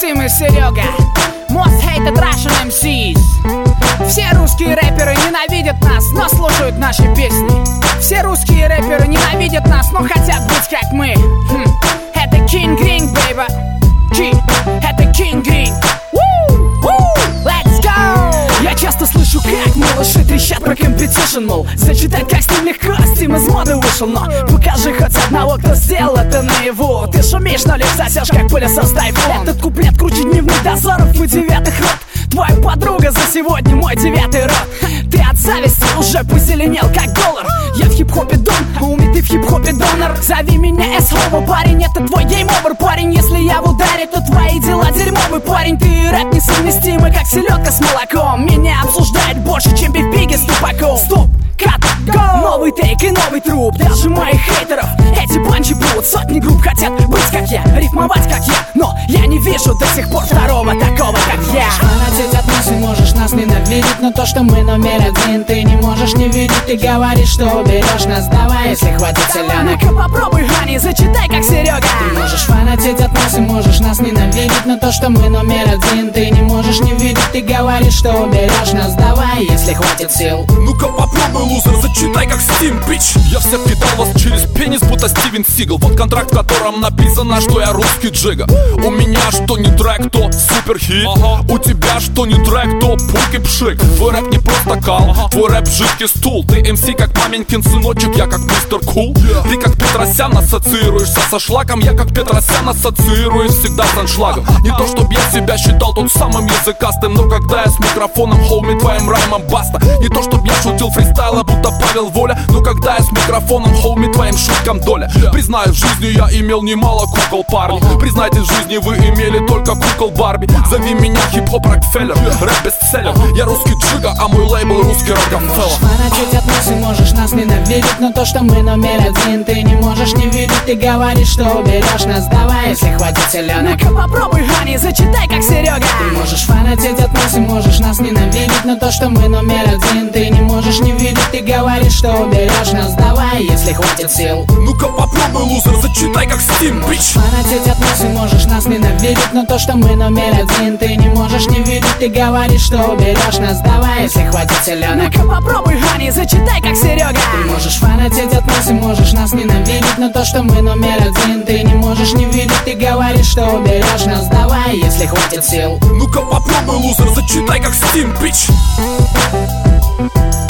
Максим и Серега, Most Hated Russian MCs. Все русские рэперы ненавидят нас, но слушают наши песни. Все русские рэперы ненавидят нас, но хотят быть как мы. Это King Green, baby. Это King Green. Let's go! Я часто слышу, как малыши трещат про компетишн, мол, зачитать как с ним легко, Стим из моды вышел. Но покажи хоть одного, кто сделал это наяву. Ты шумишь, но лишь засешь, как пылесос тайфун. Этот куплет круче дневных дозоров и девятых рот. Твоя подруга за сегодня мой 9-й рот. Ты от зависти уже позеленел, как доллар. Я в хип-хопе дон, а у меня ты в хип-хопе донор. Зови меня S-Hobo, парень, это твой гейм-овер. Парень, если я в ударе, то твои дела дерьмовый. Парень, ты и рэп несовместимы, как селедка с молоком. Меня обсуждает больше, чем биф-биги с тупаком. Стоп, кат, го! Новый тейк и новый труп. Даже моих хейтеров эти панчи будут. Сотни групп хотят быть как я, рифмовать как я. Но я не вижу до сих пор второго такого, как я. Фанатеть от нас и можешь нас ненавидеть, но то, что мы номер один, ты не можешь не видеть. Ты говоришь, что уберешь нас, давай, если хватит селенок. Ну-ка попробуй, Хани, зачитай как Серега. Ты можешь фанатеть от нас и можешь нас ненавидеть, но то, что мы номер один, ты не можешь не видеть. Ты говоришь, что уберешь нас, давай, если хватит сил. Ну-ка попробуй, лузер, зачитай как Steam, бич. Я всех кидал вас через пенис, будто Стивен Сигал. Вот контракт, в котором написано, что я русский Джига. У меня что не трек, то супер хит. У тебя что не трек, то пук и пшик. Твой рэп не просто кал, твой рэп жидкий стул. Ты МС как маменькин сыночек, я как мистер Кул. Ты как Петросян ассоциируешься со шлаком. Я как Петросян ассоциируюсь всегда с аншлагом. Не то чтоб я себя считал тут самым языкастым, но когда я с микрофоном, хоуми, твоим раймом баста. Не то чтоб я шутил фристайла, будто Павел Воля, но когда я с микрофоном, хоуми, твоим шуткам доля. Признаю, в жизни я имел немало кукол, парни. Признайте, в жизни вы имели только кукол Барби. Зови меня хип-хоп Рокфеллер, рэп-бестселлер. Я русский Джига, а мой лейбл русский Рокфеллер. Фанатеть от нас и можешь нас ненавидеть, но то, что мы номер один, ты не можешь не видеть. Ты говоришь, что уберешь нас, давай, если хватит селенок. Ну-ка попробуй, Хани, зачитай как Серега. Ты можешь фанатеть от нас и можешь нас ненавидеть, но то, что мы номер один, ты не можешь не видеть. Ты говоришь, что уберешь нас, давай, если хватит сил. Ну-ка попробуй, лузер, зачитай как Steam, бич. Фанатеть от нас и можешь нас ненавидеть, но то, что мы номер один, ты не можешь не видеть. Ты говоришь, что уберешь нас, давай, если хватит селенок. Ну-ка попробуй, Хани, зачитай как Серега. Ты можешь фанатеть от нас и можешь нас ненавидеть, но то, что мы номер один, ты не можешь не видеть. Ты говоришь, что уберешь нас, давай, если хватит сил. Ну-ка попробуй, лузер, зачитай как Steam, бич.